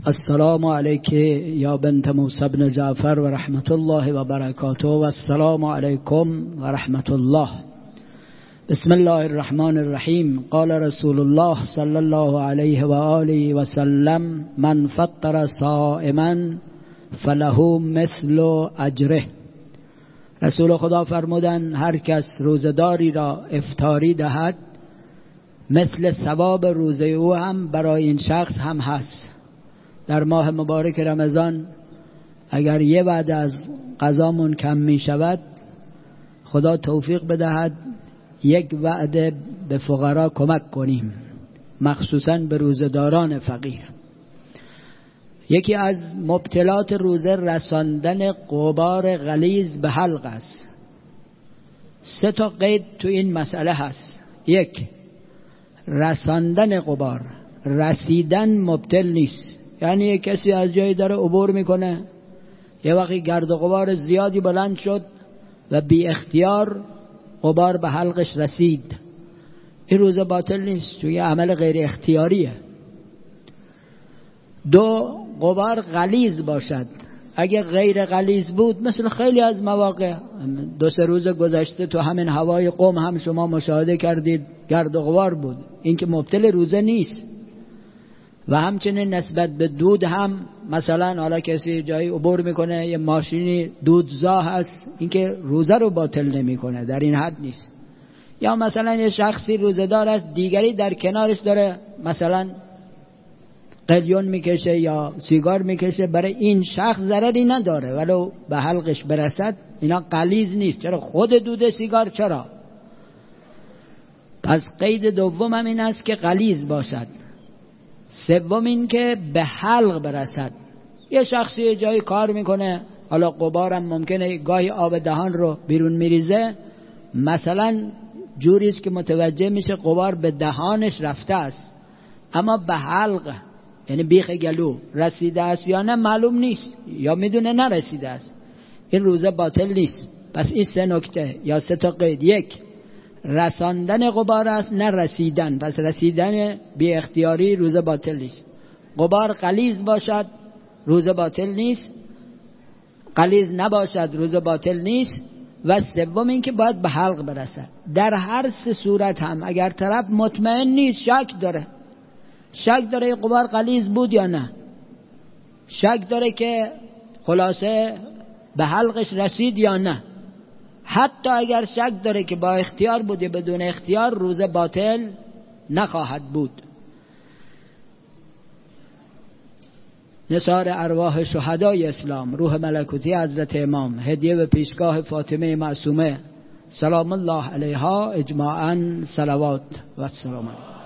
السلام علیک یا بنت موسی بن جعفر و رحمت الله و برکاته و السلام علیکم و رحمت الله. بسم الله الرحمن الرحیم. قال رسول الله صلی الله علیه و آله و سلم: من فطر صائما فله مثل اجره. رسول خدا فرمودند هر کس روزداری را افطاری دهد مثل ثواب روزه او هم برای این شخص هم هست. در ماه مبارک رمضان اگر یه وعده از قضامون کم می شود، خدا توفیق بدهد یک وعده به فقرا کمک کنیم، مخصوصا به روزداران فقیر. یکی از مبتلات روزه رساندن غبار غلیظ به حلق است. 3 قید تو این مسئله هست. 1. رساندن غبار. رسیدن مبتل نیست، یعنی یک کسی از جایی داره عبور میکنه، یه وقتی گرد و غبار زیادی بلند شد و بی اختیار غبار به حلقش رسید، این روزه باطل نیست، چون یه عمل غیر اختیاریه. 2. غبار غلیظ باشد. اگه غیر غلیظ بود، مثل خیلی از مواقع 2-3 روز گذشته تو همین هوای قم هم شما مشاهده کردید گرد و غبار بود، این که مبتل روزه نیست. و همچنین نسبت به دود هم، مثلا حالا کسی جایی عبور میکنه یه ماشینی دودزا هست، این که روزه رو باطل نمیکنه، در این حد نیست. یا مثلا یه شخصی روزه‌دار است، دیگری در کنارش داره مثلا قلیون میکشه یا سیگار میکشه، برای این شخص ضرری نداره ولو به حلقش برسد، اینا غلیظ نیست. چرا؟ خود دود سیگار چرا؟ پس قید دوم هم این است که غلیظ باشد. 3 این که به حلق برسد. یه شخصی جایی کار میکنه، حالا غبارم ممکنه گاهی آب دهان رو بیرون میریزه، مثلا جوریست که متوجه میشه غبار به دهانش رفته است، اما به حلق یعنی بیخ گلو رسیده است یا نه معلوم نیست، یا میدونه نرسیده است، این روزه باطل نیست. پس این 3 نکته یا 3 قید. 1. رساندن غبار است، نه رسیدن. پس رسیدن بی اختیاری روزه باطل نیست. غبار غلیظ باشد روزه باطل نیست، غلیظ نباشد روزه باطل نیست. و 3 این که باید به حلق برسد. در هر 3 صورت هم اگر طرف مطمئن نیست، شک داره غبار غلیظ بود یا نه، شک داره که خلاصه به حلقش رسید یا نه، حتی اگر شک داره که با اختیار بوده بدون اختیار، روزه باطل نخواهد بود. نثار ارواح شهدای اسلام، روح ملکوتی حضرت امام، هدیه به پیشگاه فاطمه معصومه سلام الله علیها اجماعاً، صلوات و سلام.